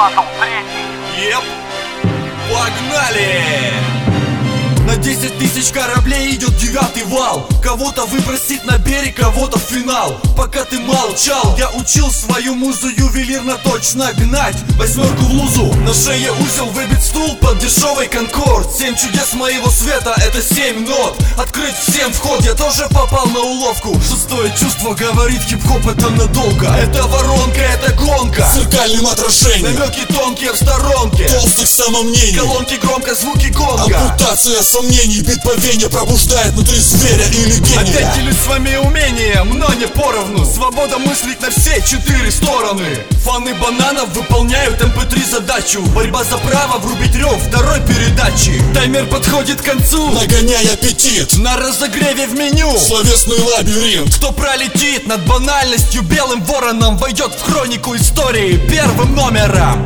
пошел третий. Еп, погнали! На 10 тысяч кораблей идет 9-й вал. Кого-то выбросить на берег, кого-то в финал. Пока ты молчал, я учил свою музу ювелирно точно гнать. Восьмерку в лузу, на шее узел, выбить стул под дешевый конкорд. 7 чудес моего света, это 7 нот. Открыть всем вход, я тоже попал на уловку. Шестое чувство говорит, хип-хоп это надолго. Это воронка, это гонка с зеркальным отражением, намеки тонкие в сторонке, толстых самомнений, колонки громко, звуки гонга. ампутация сомнений, бит по вене пробуждает внутри зверя или гения. Опять делюсь с вами умением, но не поровну. Свобода мыслить на все 4 стороны. Фаны бананов выполняют mp3 задачу. Борьба за право врубить рев второй передачи. Таймер подходит к концу, нагоняй аппетит на разогреве в меню. Словесный лабиринт. Кто пролетит над банальностью белым вороном, войдет в хронику истории первым номером.